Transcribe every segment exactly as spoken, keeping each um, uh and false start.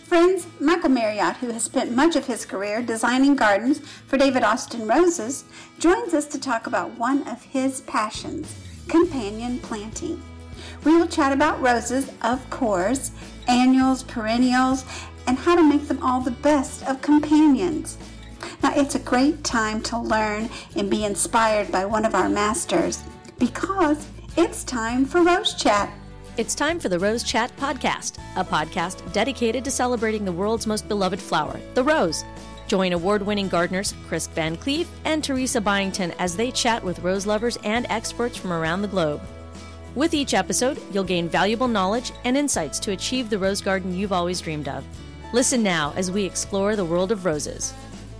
Friends, Michael Marriott, who has spent much of his career designing gardens for David Austin Roses, joins us to talk about one of his passions, companion planting. We will chat about roses, of course, annuals, perennials, and how to make them all the best of companions. Now, it's a great time to learn and be inspired by one of our masters because it's time for Rose Chat. It's time for the Rose Chat podcast, a podcast dedicated to celebrating the world's most beloved flower, the rose. Join award-winning gardeners Chris Van Cleef and Teresa Byington as they chat with rose lovers and experts from around the globe. With each episode, you'll gain valuable knowledge and insights to achieve the rose garden you've always dreamed of. Listen now as we explore the world of roses.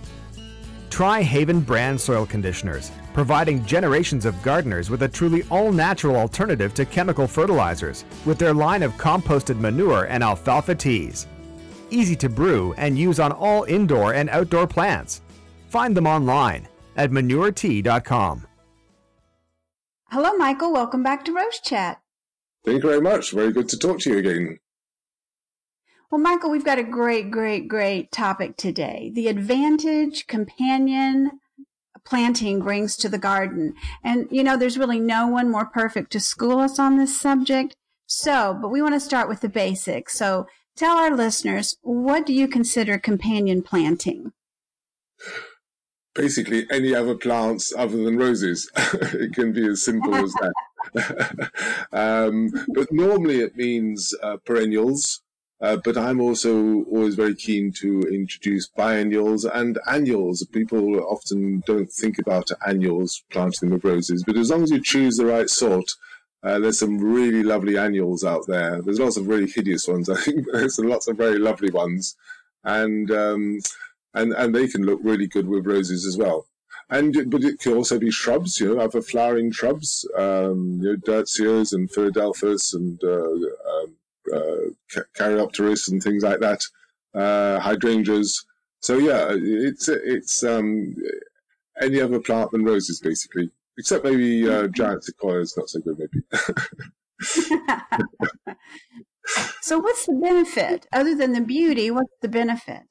Try Haven brand soil conditioners, providing generations of gardeners with a truly all-natural alternative to chemical fertilizers with their line of composted manure and alfalfa teas. Easy to brew and use on all indoor and outdoor plants. Find them online at manure tea dot com. Hello, Michael. Welcome back to Rose Chat. Thank you very much. Very good to talk to you again. Well, Michael, we've got a great, great, great topic today. The advantage companion planting brings to the garden. And, you know, there's really no one more perfect to school us on this subject. So, but we want to start with the basics. So tell our listeners, what do you consider companion planting? Basically, any other plants other than roses. It can be as simple as that. um, but normally it means uh, perennials. Uh, but I'm also always very keen to introduce biennials and annuals. People often don't think about annuals, planting them with roses, but as long as you choose the right sort, uh, there's some really lovely annuals out there. There's lots of really hideous ones, I think, but there's lots of very lovely ones. And, um, and, and they can look really good with roses as well. And, but it can also be shrubs, you know, other flowering shrubs, um, you know, Dirtzias and Philadelphus and, uh, um, Uh, Caryopteris and things like that, uh, hydrangeas. So yeah, it's it's um, any other plant than roses, basically, except maybe uh, giant sequoias. Not so good, maybe. So, what's the benefit other than the beauty? What's the benefit?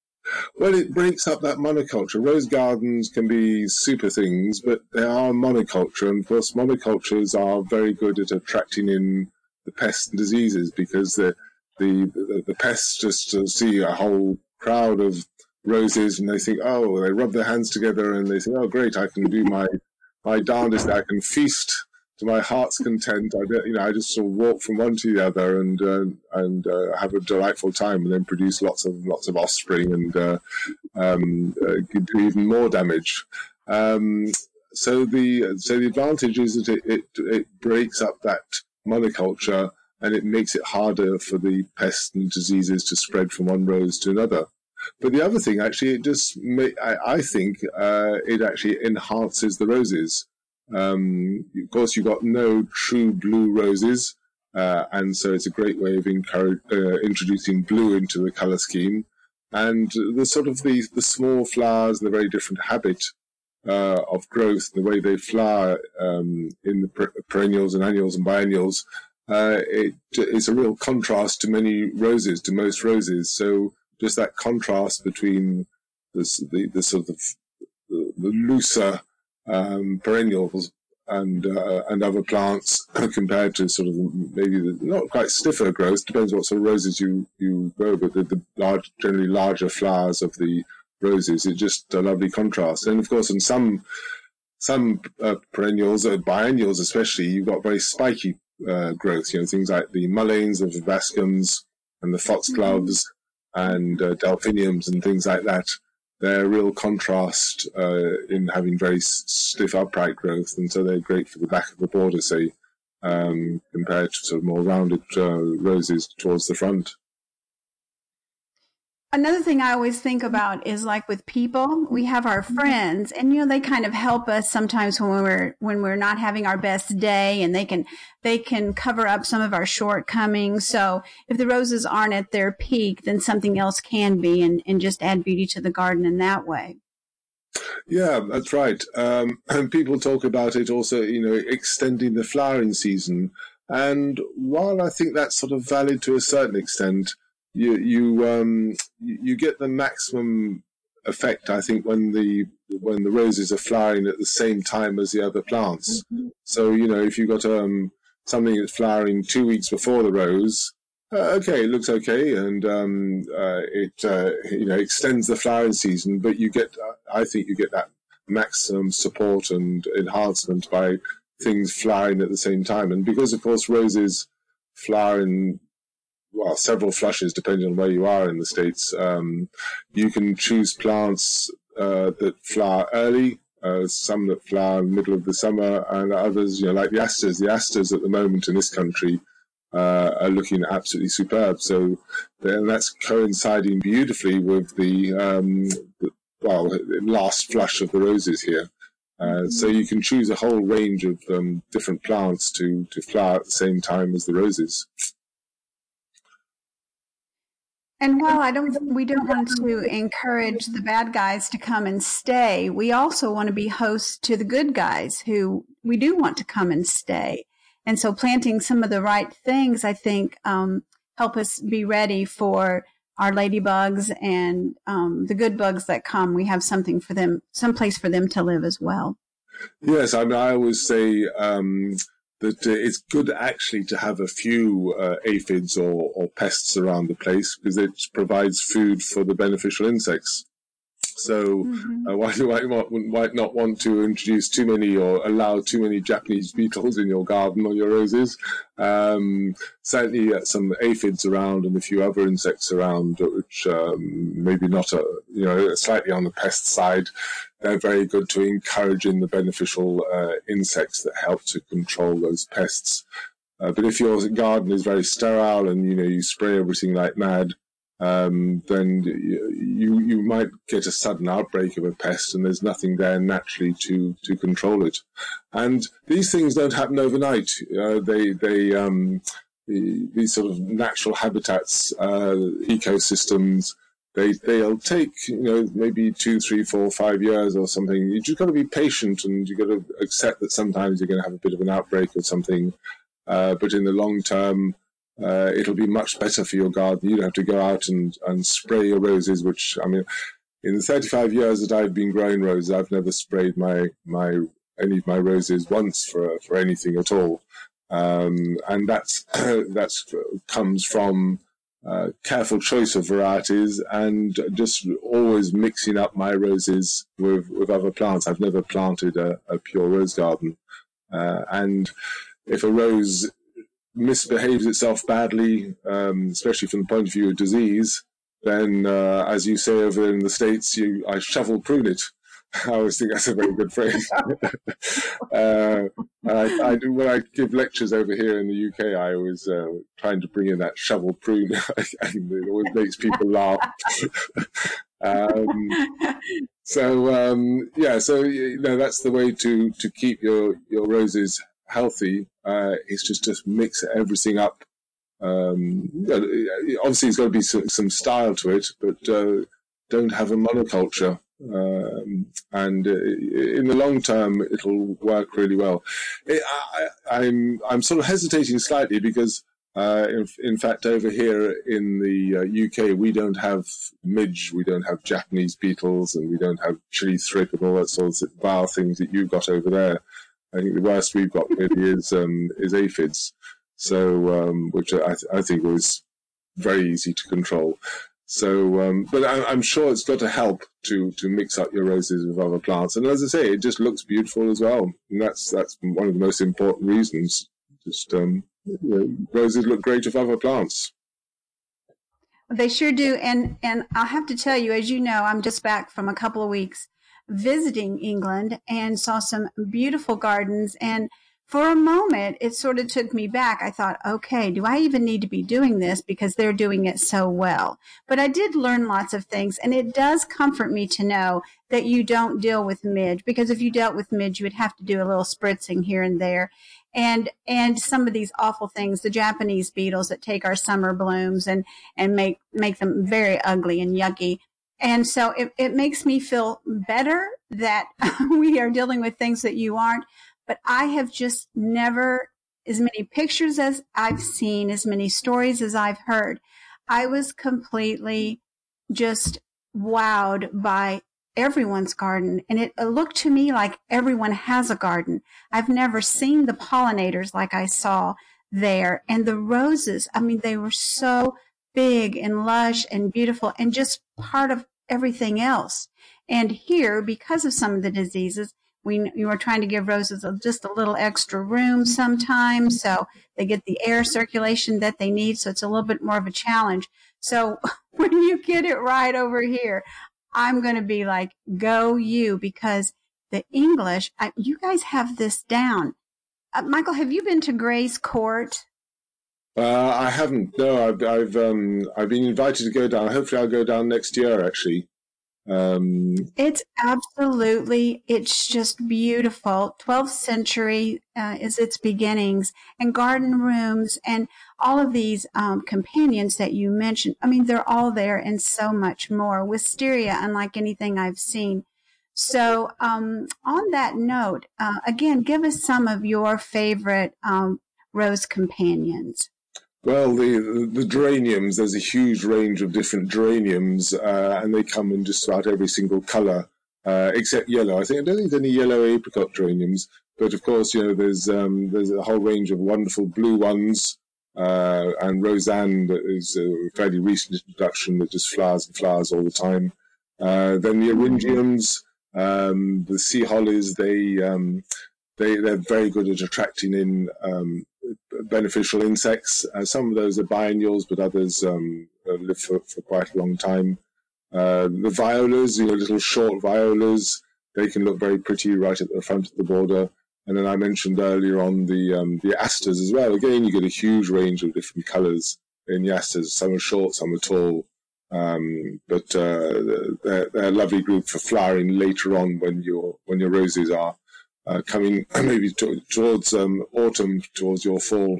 Well, it breaks up that monoculture. Rose gardens can be super things, but they are monoculture, and of course, monocultures are very good at attracting in the pests and diseases, because the the the, the pests just uh, see a whole crowd of roses and they think, oh, they rub their hands together and they think, oh, great, I can do my my darndest, I can feast to my heart's content. I you know I just sort of walk from one to the other and uh, and uh, have a delightful time, and then produce lots of lots of offspring and uh, um, uh, do even more damage. Um, so the so the advantage is that it it, it breaks up that monoculture, and it makes it harder for the pests and diseases to spread from one rose to another. But the other thing, actually, it just may, I, I think uh, it actually enhances the roses. Um, of course, you've got no true blue roses, uh, and so it's a great way of encourage, uh, introducing blue into the color scheme. And the sort of the, the small flowers and the very different habit Uh, of growth, the way they flower um, in the per- perennials and annuals and biennials, uh, it is a real contrast to many roses, to most roses. So just that contrast between this, the, the sort of the, the looser um, perennials and uh, and other plants compared to sort of maybe the not quite stiffer growth, depends what sort of roses you, you grow, but the, the large, generally larger flowers of the roses, it's just a lovely contrast. And of course, in some some uh, perennials, or biennials especially, you've got very spiky uh, growth. You know, things like the mulleins, the vibascums, and the foxgloves, and uh, delphiniums, and things like that. They're a real contrast uh, in having very s- stiff, upright growth, and so they're great for the back of the border, say, um, compared to sort of more rounded uh, roses towards the front. Another thing I always think about is, like, with people, we have our friends, and, you know, they kind of help us sometimes when we're, when we're not having our best day, and they can, they can cover up some of our shortcomings. So if the roses aren't at their peak, then something else can be, and, and just add beauty to the garden in that way. Yeah, that's right. Um, and people talk about it also, you know, extending the flowering season. And while I think that's sort of valid to a certain extent, you you um you get the maximum effect, I think, when the when the roses are flowering at the same time as the other plants. Mm-hmm. So, you know, if you've got um something that's flowering two weeks before the rose, uh, okay, it looks okay, and um uh, it uh, you know extends the flowering season, but you get uh, I think you get that maximum support and enhancement by things flowering at the same time. And because, of course, roses flower in, well, several flushes depending on where you are in the States, um, you can choose plants uh, that flower early, uh, some that flower in the middle of the summer, and others, you know, like the asters. The asters at the moment in this country uh, are looking absolutely superb. So then that's coinciding beautifully with the, um, the well, last flush of the roses here. Uh, so you can choose a whole range of um, different plants to, to flower at the same time as the roses. And while I don't, we don't want to encourage the bad guys to come and stay, we also want to be hosts to the good guys who we do want to come and stay. And so planting some of the right things, I think, um, help us be ready for our ladybugs and um, the good bugs that come. We have something for them, some place for them to live as well. Yes, I mean, I always say um, that uh, it's good actually to have a few uh, aphids or, or pests around the place, because it provides food for the beneficial insects. So mm-hmm. uh, why do I not, might not want to introduce too many or allow too many Japanese beetles in your garden or your roses? Um, certainly uh, some aphids around and a few other insects around, which um, maybe not, a, you know, slightly on the pest side. They're very good to encouraging the beneficial uh, insects that help to control those pests. Uh, but if your garden is very sterile and, you know, you spray everything like mad, Um, then you you might get a sudden outbreak of a pest, and there's nothing there naturally to, to control it. And these things don't happen overnight. Uh, they they um, these sort of natural habitats, uh, ecosystems, they they'll take, you know, maybe two, three, four, five years or something. You just got to be patient, and you got to accept that sometimes you're going to have a bit of an outbreak or something. Uh, but in the long term, Uh, it'll be much better for your garden. You don't have to go out and, and spray your roses, which, I mean, in the thirty-five years that I've been growing roses, I've never sprayed my, my, any of my roses once for, for anything at all. Um, and that's, that's comes from, uh, careful choice of varieties and just always mixing up my roses with, with other plants. I've never planted a, a pure rose garden. Uh, and if a rose misbehaves itself badly, um, especially from the point of view of disease, then, uh, as you say over in the States, you I shovel prune it. I always think that's a very good phrase. uh, I, I do when I give lectures over here in the U K. I always uh, trying to bring in that shovel prune, and it always makes people laugh. um, so um, yeah, so you know that's the way to to keep your your roses healthy. Uh, it's just to mix everything up. Um, obviously, there's got to be some, some style to it, but uh, don't have a monoculture. Um, and uh, in the long term, it'll work really well. It, I, I'm I'm sort of hesitating slightly because, uh, in, in fact, over here in the uh, U K, we don't have midge, we don't have Japanese beetles, and we don't have chili thrip and all that sort of vile things that you've got over there. I think the worst we've got really is um, is aphids, so um, which I, th- I think was very easy to control. So, um, but I, I'm sure it's got to help to to mix up your roses with other plants, and as I say, it just looks beautiful as well, and that's that's one of the most important reasons. Just um, you know, roses look great with other plants. They sure do, and and I'll have to tell you, as you know, I'm just back from a couple of weeks visiting England and saw some beautiful gardens. And for a moment, it sort of took me back. I thought, okay, do I even need to be doing this because they're doing it so well? But I did learn lots of things, and it does comfort me to know that you don't deal with midge, because if you dealt with midge, you would have to do a little spritzing here and there. And, and some of these awful things, the Japanese beetles that take our summer blooms and, and make, make them very ugly and yucky. And so it, it makes me feel better that we are dealing with things that you aren't. But I have just never, as many pictures as I've seen, as many stories as I've heard, I was completely just wowed by everyone's garden. And it looked to me like everyone has a garden. I've never seen the pollinators like I saw there. And the roses, I mean, they were so big and lush and beautiful and just part of everything else. And here, because of some of the diseases, we, we were trying to give roses just a little extra room sometimes so they get the air circulation that they need. So it's a little bit more of a challenge. So when you get it right over here, I'm going to be like, go you, because the English, I, you guys have this down. Uh, Michael, have you been to Gray's Court? Uh, I haven't. No, I've I've um I've been invited to go down. Hopefully, I'll go down next year. Actually, um, it's absolutely. It's just beautiful. twelfth century uh, is its beginnings, and garden rooms, and all of these um, companions that you mentioned. I mean, they're all there, and so much more. Wisteria, unlike anything I've seen. So, um, on that note, uh, again, give us some of your favorite um, rose companions. Well, the the geraniums, there's a huge range of different geraniums, uh, and they come in just about every single colour, uh, except yellow. I think I don't think there's any yellow apricot geraniums, but of course, you know, there's um, there's a whole range of wonderful blue ones, uh, and Roseanne that is a fairly recent introduction that just flowers and flowers all the time. Uh, then the eryngiums, um, the sea hollies, they um, they they're very good at attracting in Um, beneficial insects. Uh, some of those are biennials, but others um, live for, for quite a long time. Uh, the violas, you know, little short violas, they can look very pretty right at the front of the border. And then I mentioned earlier on the um, the asters as well. Again, you get a huge range of different colours in the asters. Some are short, some are tall. Um, but uh, they're, they're a lovely group for flowering later on when your when your roses are Uh, coming maybe to, towards um, autumn, towards your fall.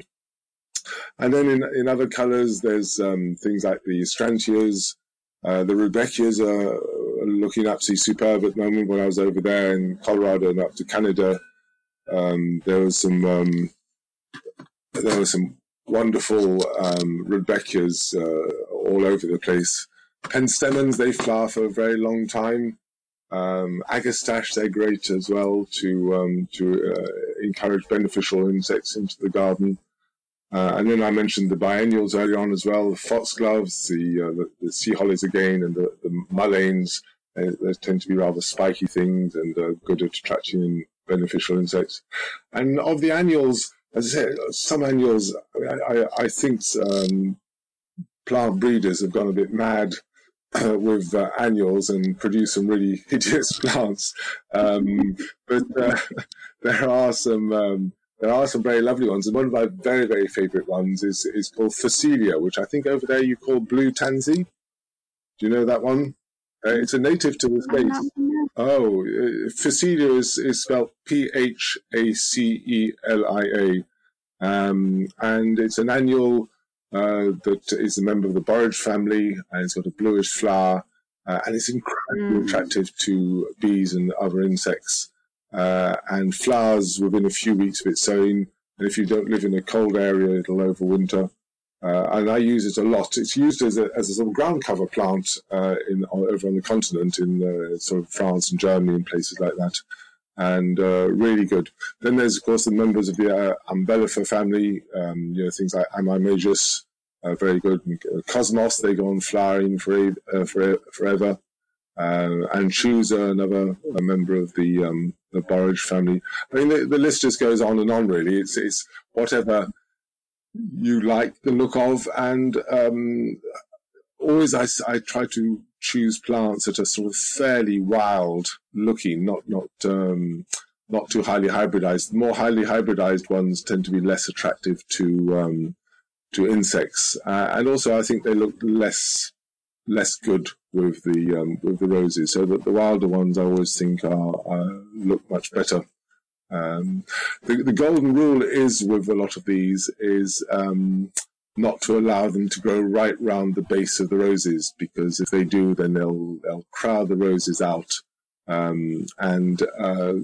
And then in, in other colours, there's um, things like the Astrantias. Uh, the Rudbeckias are looking absolutely superb at the moment. When I was over there in Colorado and up to Canada, um, there was some um, there were some wonderful um, Rudbeckias uh, all over the place. Penstemons, they flower for a very long time. Um, Agastache, they're great as well to um, to uh, encourage beneficial insects into the garden. Uh, and then I mentioned the biennials earlier on as well, the foxgloves, the, uh, the, the sea hollies again, and the, the mulleins. They, they tend to be rather spiky things and uh, good at attracting in beneficial insects. And of the annuals, as I said, some annuals, I, I, I think um, plant breeders have gone a bit mad Uh, with uh, annuals and produce some really hideous plants, um, but uh, there are some um, there are some very lovely ones. And one of my very very favourite ones is is called Phacelia, which I think over there you call blue tansy. Do you know that one? Uh, it's a native to the States. Oh, uh, Phacelia is is spelled P H A C E L I A, um, and it's an annual. Uh, that is a member of the borage family, and it's got a bluish flower, uh, and it's incredibly mm. attractive to bees and other insects, uh, and flowers within a few weeks of its sowing. And if you don't live in a cold area, it'll overwinter. Uh, and I use it a lot. It's used as a, as a sort of ground cover plant uh, in over on the continent, in uh, sort of France and Germany and places like that. And uh, really good. Then there's, of course, the members of the uh, Umbellifer family, um, you know, things like Amimagus, uh, very good. Cosmos, they go on flowering for, uh, for, forever. Uh, and Chooser, another a member of the um, the borage family. I mean, the, the list just goes on and on, really. It's, it's whatever you like the look of, and um, always I, I try to choose plants that are sort of fairly wild looking, not not um, not too highly hybridized. The more highly hybridized ones tend to be less attractive to um, to insects, uh, and also I think they look less less good with the um, with the roses. So that the wilder ones I always think are, are look much better. Um, the, the golden rule is with a lot of these is um, not to allow them to grow right round the base of the roses, because if they do, then they'll they'll crowd the roses out um, and uh,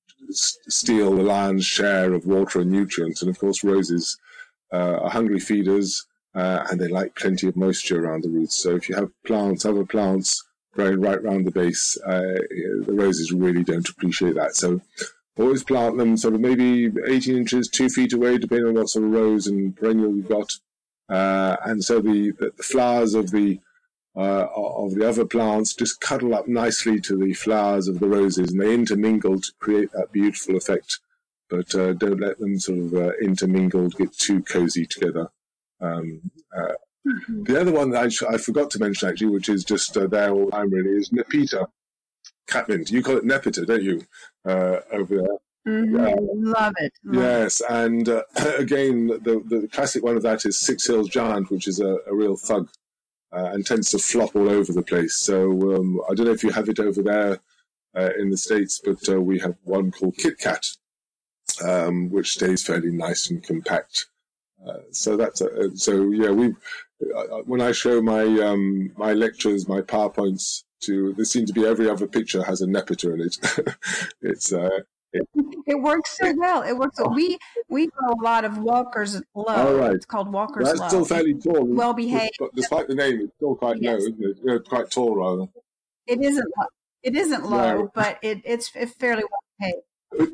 steal the lion's share of water and nutrients. And of course, roses uh, are hungry feeders, uh, and they like plenty of moisture around the roots. So if you have plants, other plants growing right around the base, uh, the roses really don't appreciate that. So always plant them sort of maybe eighteen inches, two feet away, depending on what sort of rose and perennial you've got. Uh, and so the, the, the flowers of the uh, of the other plants just cuddle up nicely to the flowers of the roses, and they intermingle to create that beautiful effect. But uh, don't let them sort of uh, intermingle, get too cozy together. Um, uh, mm-hmm. The other one that I, sh- I forgot to mention, actually, which is just uh, there all the time, really, is Nepeta catmint. You call it Nepeta, don't you, uh, over there? Mm-hmm. Uh, Love it. Love yes, it. and uh, again, the, the classic one of that is Six Hills Giant, which is a, a real thug uh, and tends to flop all over the place. So um, I don't know if you have it over there uh, in the States, but uh, we have one called Kit Kat, um, which stays fairly nice and compact. Uh, so that's uh, so yeah. We uh, when I show my um, my lectures, my PowerPoints to, there seems to be every other picture has a Nepeta in it. it's uh, it, it works so well. It works. So we we grow a lot of Walker's Low. All right. It's called Walker's That's Low. still fairly tall. Well behaved. But despite the name, it's still quite yes. low, isn't it? Yeah, quite tall, rather. It isn't. It isn't low, no. but it, it's fairly well behaved.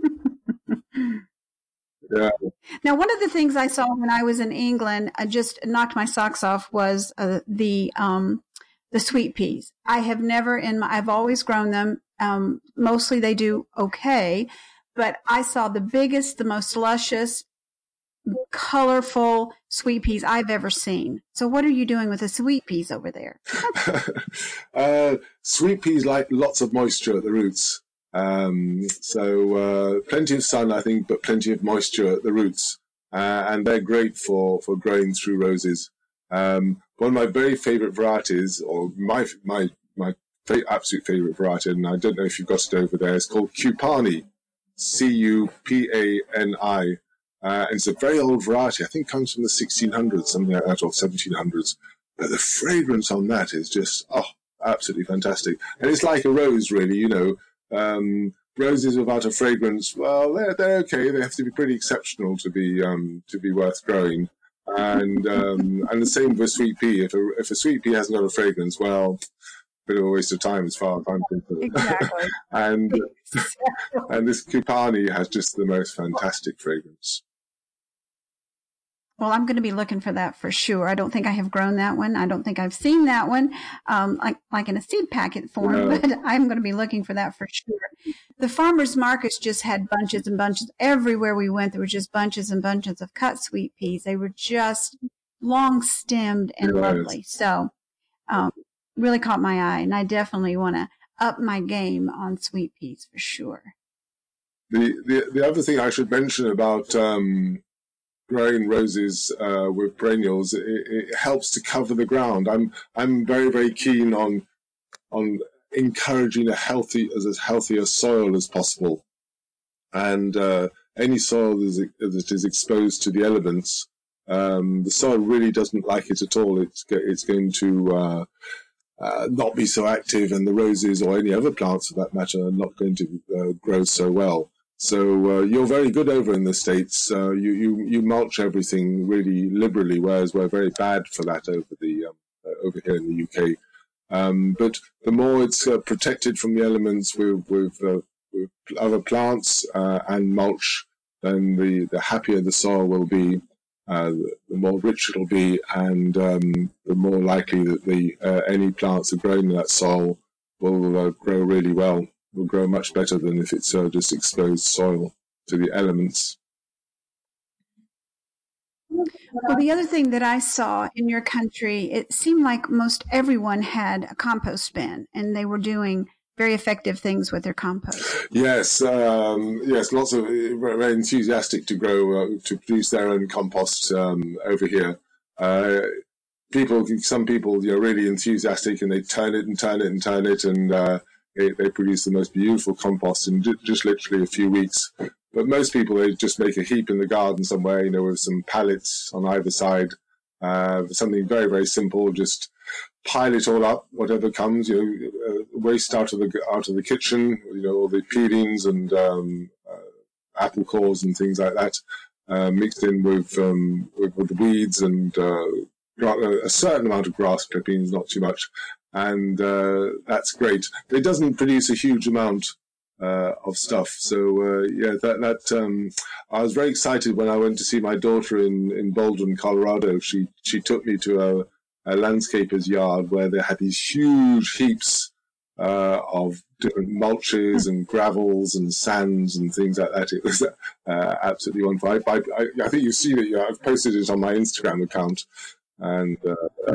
Yeah. Now, one of the things I saw when I was in England, I just knocked my socks off, was uh, the um, the sweet peas. I have never in my, I've always grown them. Um, mostly they do okay, but I saw the biggest, the most luscious, colorful sweet peas I've ever seen. So what are you doing with the sweet peas over there? uh, sweet peas like lots of moisture at the roots. Um, so uh, plenty of sun, I think, but plenty of moisture at the roots. Uh, and they're great for, for growing through roses. Um, one of my very favorite varieties, or my my my fa- absolute favorite variety, and I don't know if you've got it over there, is called Cupani, C U P A N I. Uh, and it's a very old variety. I think it comes from the sixteen hundreds, something like that, or seventeen hundreds. But the fragrance on that is just, oh, absolutely fantastic. And it's like a rose, really, you know. Um, roses without a fragrance, well, they're, they're okay. They have to be pretty exceptional to be um, to be worth growing. And um, and the same with sweet pea. If a, if a sweet pea hasn't got a fragrance, well, a bit of a waste of time as far as I'm concerned. Exactly. and and this Cupani has just the most fantastic fragrance. Well, I'm going to be looking for that for sure. I don't think I have grown that one. I don't think I've seen that one, um, like, like in a seed packet form, no. But I'm going to be looking for that for sure. The farmers markets just had bunches and bunches. Everywhere we went, there were just bunches and bunches of cut sweet peas. They were just long stemmed and yes. lovely. So, um, really caught my eye, and I definitely want to up my game on sweet peas for sure. The, the, the other thing I should mention about, um, growing roses uh, with perennials, it, it helps to cover the ground. I'm I'm very very keen on on encouraging a healthy as, as healthy a soil as possible, and uh, any soil that is, that is exposed to the elements, um, the soil really doesn't like it at all. It's it's going to uh, uh, not be so active, and the roses or any other plants for that matter are not going to uh, grow so well. So uh, you're very good over in the States. Uh, you, you you mulch everything really liberally, whereas we're very bad for that over the um, uh, over here in the U K. Um, but the more it's uh, protected from the elements with with, uh, with other plants uh, and mulch, then the, the happier the soil will be, uh, the more rich it'll be, and um, the more likely that the uh, any plants that grow in that soil will uh, grow really well. Will grow much better than if it's uh, just exposed soil to the elements. Well, the other thing that I saw in your country, it seemed like most everyone had a compost bin, and they were doing very effective things with their compost. Yes, um, yes, lots of very enthusiastic to grow, uh, to produce their own compost um, over here. Uh, people, some people, you're really enthusiastic, and they turn it and turn it and turn it, and uh, They, they produce the most beautiful compost in just literally a few weeks. But most people, they just make a heap in the garden somewhere, you know, with some pallets on either side. Uh, something very, very simple. Just pile it all up, whatever comes, you know, uh, waste out of the out of the kitchen, you know, all the peelings and um, uh, apple cores and things like that, uh, mixed in with, um, with with weeds and uh, a certain amount of grass clippings, not too much, and uh, that's great. It doesn't produce a huge amount uh, of stuff. So uh, yeah, that that um, I was very excited when I went to see my daughter in in Boulder, Colorado. She she took me to a, a landscaper's yard where they had these huge heaps uh, of different mulches and gravels and sands and things like that. It was uh, absolutely wonderful. I, I, I think you've seen it. I've posted it on my Instagram account. And uh,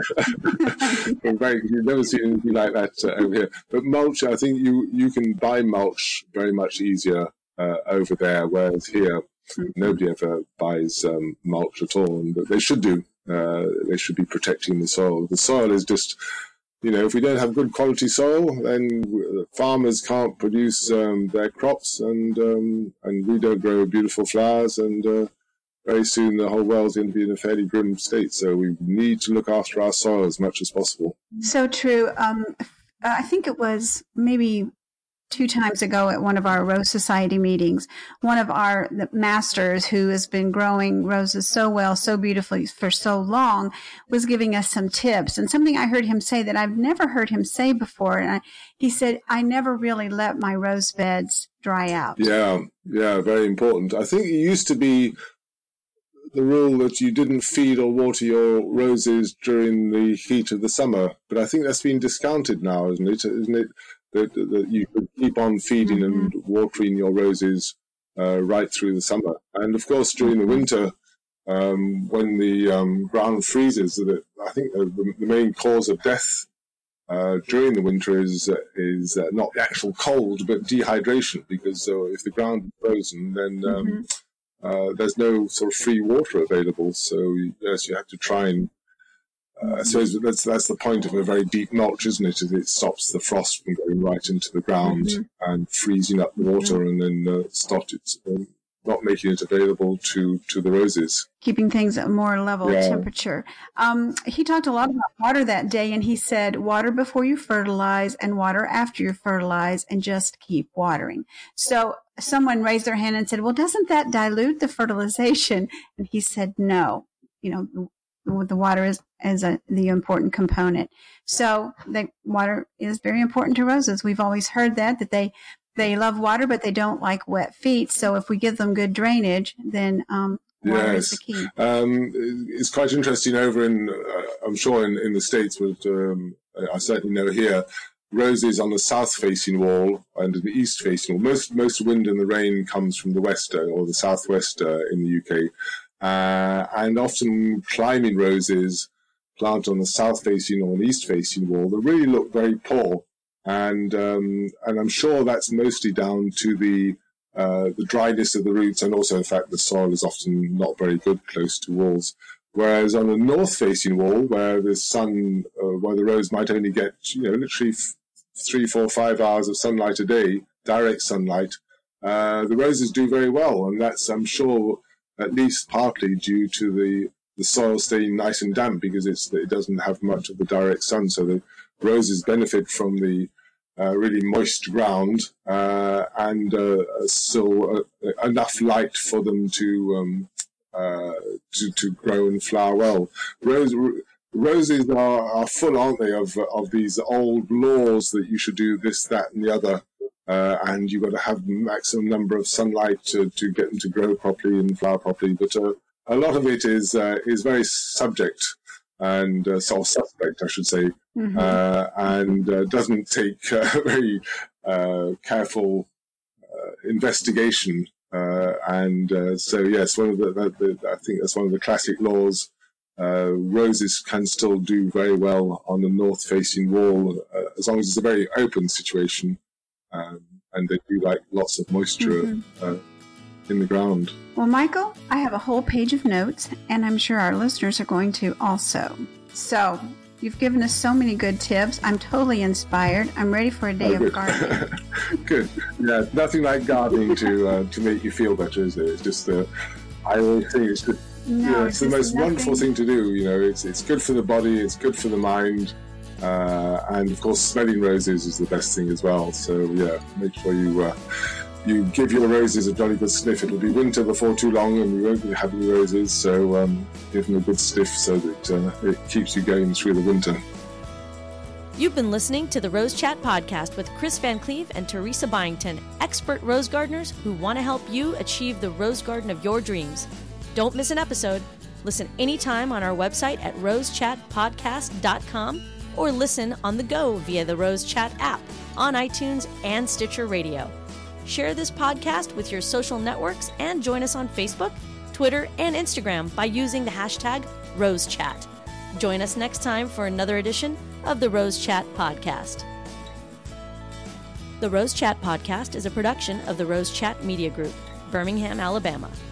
very, you've never seen anything like that uh, over here. But mulch, I think you, you can buy mulch very much easier uh, over there, whereas here nobody ever buys um, mulch at all. And they should do. Uh, they should be protecting the soil. The soil is just, you know, if we don't have good quality soil, then farmers can't produce um, their crops, and um, and we don't grow beautiful flowers, and uh, very soon the whole world's going to be in a fairly grim state. So we need to look after our soil as much as possible. So true. Um, I think it was maybe two times ago at one of our Rose Society meetings, one of our masters who has been growing roses so well, so beautifully for so long, was giving us some tips. And something I heard him say that I've never heard him say before. And I, he said, I never really let my rose beds dry out. Yeah, yeah, very important. I think it used to be the rule that you didn't feed or water your roses during the heat of the summer. But I think that's been discounted now, isn't it? Isn't it? That, that you could keep on feeding mm-hmm. and watering your roses uh, right through the summer. And of course, during the winter, um, when the um, ground freezes, that I think the, the main cause of death uh, during the winter is uh, is uh, not the actual cold, but dehydration. Because uh, if the ground is frozen, then um, mm-hmm. uh, there's no sort of free water available. So yes, you have to try and Uh, I suppose that's that's the point of a very deep mulch, isn't it? Is it stops the frost from going right into the ground mm-hmm. and freezing up the water, mm-hmm. and then uh, stopped it, um, not making it available to, to the roses. Keeping things at a more level yeah. temperature. Um, he talked a lot about water that day, and he said, water before you fertilize and water after you fertilize, and just keep watering. So someone raised their hand and said, well, doesn't that dilute the fertilization? And he said, no. You know, the water is, is a, the important component. So the water is very important to roses. We've always heard that, that they, they love water, but they don't like wet feet. So if we give them good drainage, then um, water yes. is the key. Um, it's quite interesting over in, uh, I'm sure in, in the States, but um, I certainly know here, roses on the south-facing wall and the east-facing wall. Most, most wind and the rain comes from the west uh, or the southwest uh, in the U K. Uh, and often climbing roses planted on the south-facing or the east-facing wall, they really look very poor. And um, and I'm sure that's mostly down to the uh, the dryness of the roots, and also the fact the soil is often not very good close to walls. Whereas on a north-facing wall, where the sun, uh, where the rose might only get, you know, literally f- three, four, five hours of sunlight a day, direct sunlight, uh, the roses do very well. And that's, I'm sure, at least partly due to the, the soil staying nice and damp, because it's, it doesn't have much of the direct sun. So the roses benefit from the uh, really moist ground uh, and uh, still uh, enough light for them to, um, uh, to to grow and flower well. Rose, roses are, are full, aren't they, of of these old laws that you should do this, that, and the other. Uh, and you've got to have the maximum number of sunlight to, to get them to grow properly and flower properly. But uh, a lot of it is uh, is very subject and uh, sort of suspect, I should say, mm-hmm. uh, and uh, doesn't take uh, very uh, careful uh, investigation. Uh, and uh, so, yes, one of the, the, the I think that's one of the classic laws. Uh, roses can still do very well on the north-facing wall uh, as long as it's a very open situation. Um, and they do like lots of moisture mm-hmm. uh, in the ground. Well, Michael, I have a whole page of notes, and I'm sure our listeners are going to also. So, you've given us so many good tips. I'm totally inspired. I'm ready for a day oh, of gardening. Good. Yeah, nothing like gardening to uh, to make you feel better, is it? It's just, uh, I always think it's just, no, you know, it's, it's the most nothing. wonderful thing to do. You know, it's it's good for the body, it's good for the mind. Uh, and of course, smelling roses is the best thing as well. So yeah, make sure you uh, you give your roses a jolly good sniff. It'll be winter before too long and we won't be having roses, so um, give them a good sniff so that uh, it keeps you going through the winter. You've been listening to the Rose Chat podcast with Chris Van Cleve and Teresa Byington, expert rose gardeners who want to help you achieve the rose garden of your dreams. Don't miss an episode. Listen anytime on our website at rose chat podcast dot com or listen on the go via the Rose Chat app on iTunes and Stitcher Radio. Share this podcast with your social networks and join us on Facebook, Twitter, and Instagram by using the hashtag RoseChat. Join us next time for another edition of the Rose Chat podcast. The Rose Chat podcast is a production of the Rose Chat Media Group, Birmingham, Alabama.